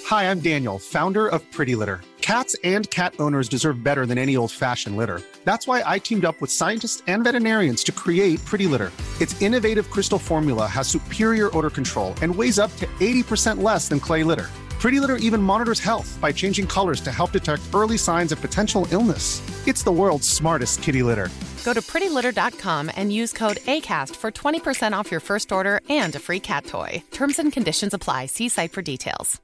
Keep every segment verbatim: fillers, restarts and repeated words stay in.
Hi, I'm Daniel, founder of Pretty Litter. Cats and cat owners deserve better than any old-fashioned litter. That's why I teamed up with scientists and veterinarians to create Pretty Litter. Its innovative crystal formula has superior odor control and weighs up to eighty percent less than clay litter. Pretty Litter even monitors health by changing colors to help detect early signs of potential illness. It's the world's smartest kitty litter. Go to pretty litter dot com and use code ACAST for twenty percent off your first order and a free cat toy. Terms and conditions apply. See site for details.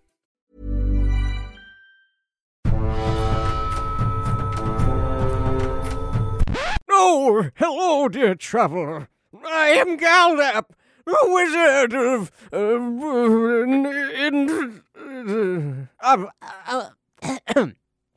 Oh, hello, dear traveler. I am Galdap, a wizard of... Uh, in, uh, uh,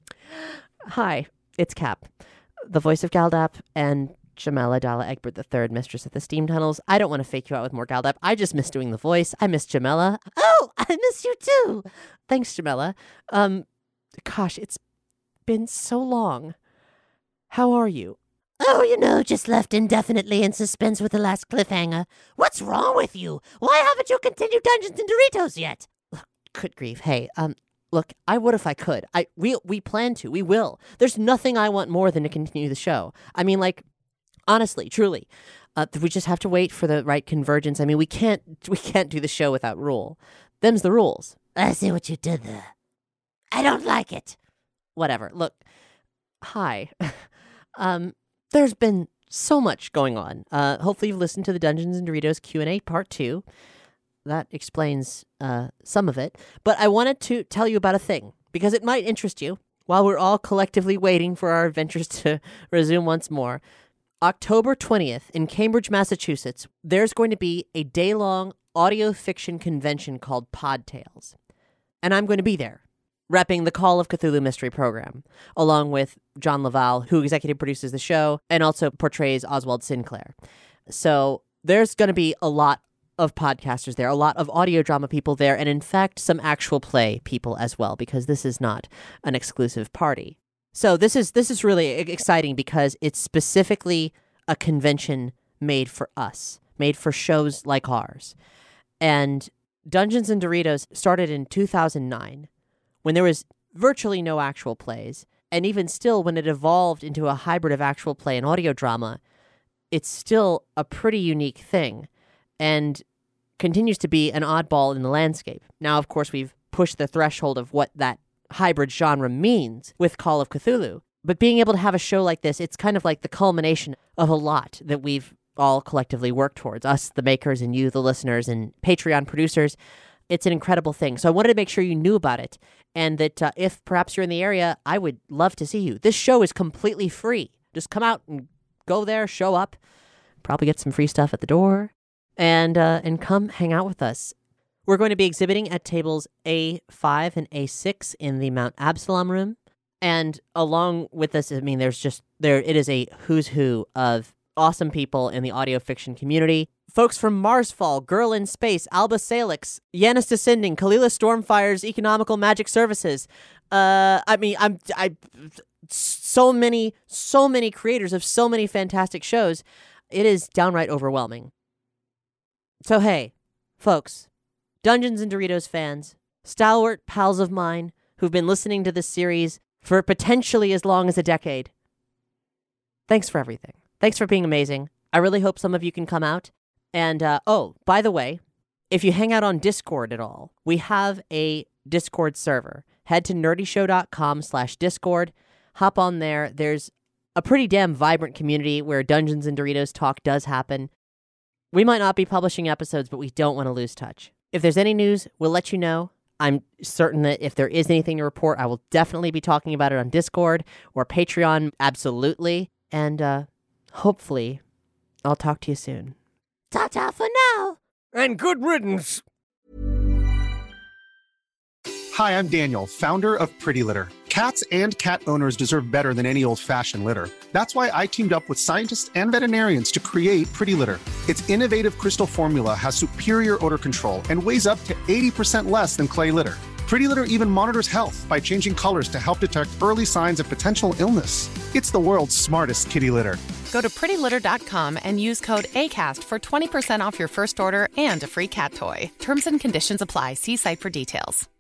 Hi, it's Cap, the voice of Galdap and Jamela Dalla Egbert the third, mistress of the steam tunnels. I don't want to fake you out with more Galdap. I just miss doing the voice. I miss Jamela. Oh, I miss you too. Thanks, Jamela. Um, gosh, it's been so long. How are you? Oh, you know, just left indefinitely in suspense with the last cliffhanger. What's wrong with you? Why haven't you continued Dungeons and Doritos yet? Good grief. Hey, um, look, I would if I could. I we we plan to. We will. There's nothing I want more than to continue the show. I mean, like, honestly, truly, uh, we just have to wait for the right convergence. I mean, we can't we can't do the show without rule. Them's the rules. I see what you did there. I don't like it. Whatever. Look, hi. um. There's been so much going on. Uh, hopefully you've listened to the Dungeons and Doritos Q and A part two. That explains uh, some of it. But I wanted to tell you about a thing, because it might interest you while we're all collectively waiting for our adventures to resume once more. October twentieth in Cambridge, Massachusetts, there's going to be a day-long audio fiction convention called Pod Tales. And I'm going to be there, repping the Call of Cthulhu Mystery Program, along with John Laval, who executive produces the show and also portrays Oswald Sinclair. So there's going to be a lot of podcasters there, a lot of audio drama people there, and in fact, some actual play people as well, because this is not an exclusive party. So this is this is really exciting because it's specifically a convention made for us, made for shows like ours. And Dungeons and Doritos started in two thousand nine. When there was virtually no actual plays, and even still when it evolved into a hybrid of actual play and audio drama, it's still a pretty unique thing and continues to be an oddball in the landscape. Now, of course, we've pushed the threshold of what that hybrid genre means with Call of Cthulhu, but being able to have a show like this, it's kind of like the culmination of a lot that we've all collectively worked towards, us, the makers, and you, the listeners, and Patreon producers. It's an incredible thing. So I wanted to make sure you knew about it, and that uh, if perhaps you're in the area, I would love to see you. This show is completely free. Just come out and go there, show up, probably get some free stuff at the door, and uh, and come hang out with us. We're going to be exhibiting at tables A five and A six in the Mount Absalom room, and along with us, I mean, there's just there. It is a who's who of awesome people in the audio fiction community. Folks from Marsfall, Girl in Space, Alba Salix, Yanis Descending, Kalila Stormfire's Economical Magic Services. Uh, I mean, I'm I so many, so many creators of so many fantastic shows. It is downright overwhelming. So hey, folks, Dungeons and Doritos fans, stalwart pals of mine who've been listening to this series for potentially as long as a decade. Thanks for everything. Thanks for being amazing. I really hope some of you can come out. And, uh, oh, by the way, if you hang out on Discord at all, we have a Discord server. Head to nerdyshow.com slash Discord. Hop on there. There's a pretty damn vibrant community where Dungeons and Doritos talk does happen. We might not be publishing episodes, but we don't want to lose touch. If there's any news, we'll let you know. I'm certain that if there is anything to report, I will definitely be talking about it on Discord or Patreon, absolutely. And uh, hopefully, I'll talk to you soon. Ta-ta for now. And good riddance. Hi, I'm Daniel, founder of Pretty Litter. Cats and cat owners deserve better than any old-fashioned litter. That's why I teamed up with scientists and veterinarians to create Pretty Litter. Its innovative crystal formula has superior odor control and weighs up to eighty percent less than clay litter. Pretty Litter even monitors health by changing colors to help detect early signs of potential illness. It's the world's smartest kitty litter. Go to pretty litter dot com and use code ACAST for twenty percent off your first order and a free cat toy. Terms and conditions apply. See site for details.